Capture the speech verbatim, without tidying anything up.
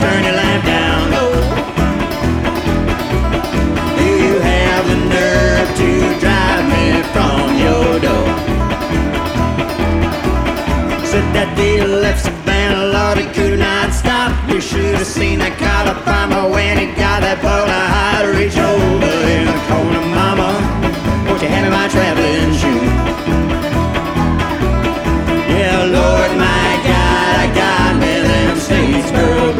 burn your life down. Oh, do you have the nerve to drive me from your door? Said that the left Savannah, Lord, it could not stop. You should have seen that.